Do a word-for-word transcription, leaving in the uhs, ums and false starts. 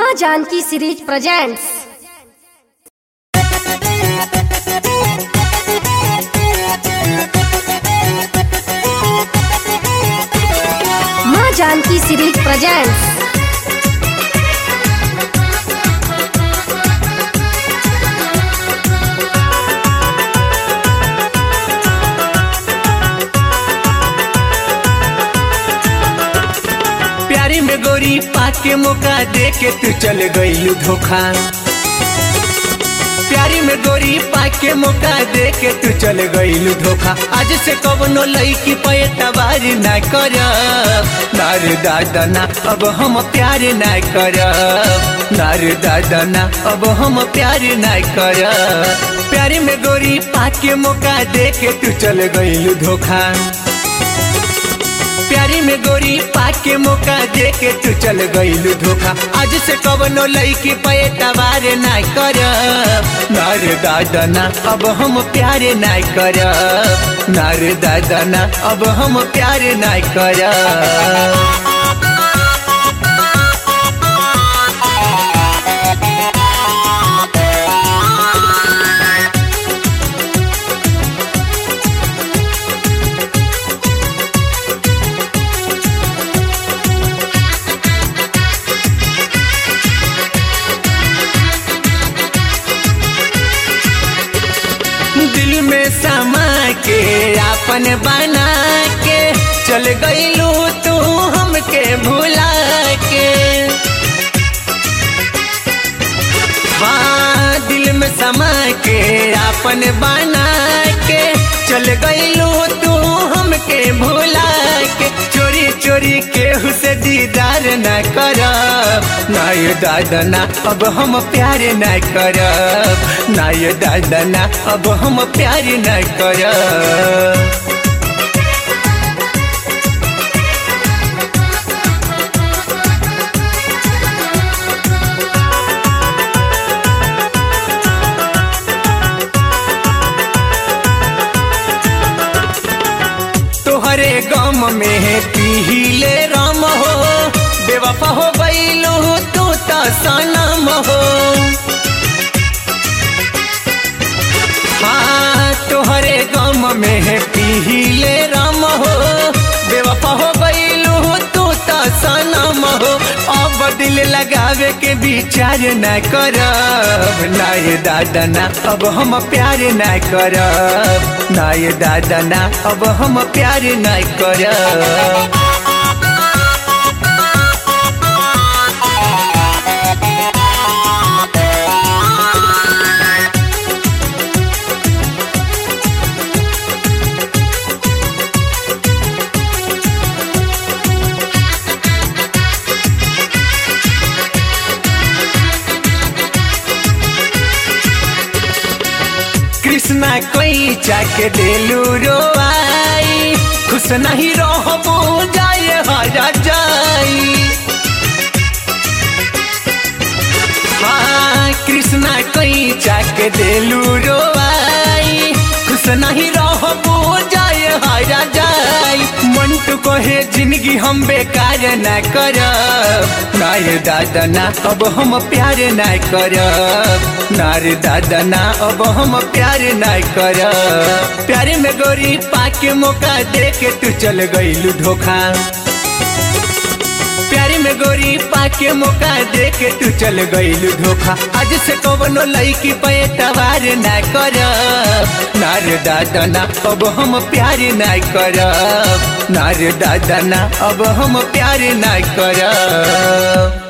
माँ Janaki series presents. माँ Janaki series presents. प्यारी में गोरी पाके मौका दे के तू चल गईलू धोखा। प्यारी में गोरी पाके मौका दे के तू चल गईलू धोखा। आज से कवनो लईकी पे तबार ना करब। नार दादा ना अब हम प्यार ना करब। नार दादा ना अब हम प्यार ना करब। प्यारी में गोरी पाके मौका दे के तू चल गईलू धोखा। प्यारी में गोरी पाके मौका दे के तू चल गईलू धोखा। आज से कवनो लईकी पे तबार ना करब। नार दादा ना अब हम प्यार ना करब। नार दादा ना अब हम प्यार ना करब। दिल में समा के आपन बना के चल गईलू तू हमके भुला के। हाँ दिल में समा के आपन बना के चल गईलू तू हमके भुला के। चोरी चोरी केहू से दीदार न करब। ना ये दादा ना अब हम प्यार न करब। ना ये दादा ना अब हम प्यार न करब। तोहरे गम में पीले राम हो। बेवफा हो गईलू तू तो सनम हो। हाँ तोहरे गम में पीले राम हो। बेवफा हो गईलू तू तो सनम हो। अब दिल लगावे के विचार न करब। ना ये दादा ना अब हम प्यार न करब। ना ये दादा ना अब हम प्यार न करब। कृष्णा कोई चाके देलू रोआई। खुश नहीं रहबो जाए हरा जाई। हाँ कृष्णा कोई चाके देलू रोआई। खुश नहीं रहबो जाए हरा जाई। मंटू कहे जिंदगी हम बेकार न करब। ना ये दादा ना अब हम प्यार न करब। नार दादा ना अब हम प्यार ना करब। प्यार में गोरी पाके मौका दे के तू चल गईलू धोखा। प्यार में गोरी पाके मौका दे के तू चल गईलू धोखा। आज से कवनो लईकी पे तबार ना करब। नार दादा ना अब हम प्यार ना करब। नार दादा ना अब हम प्यार ना करब।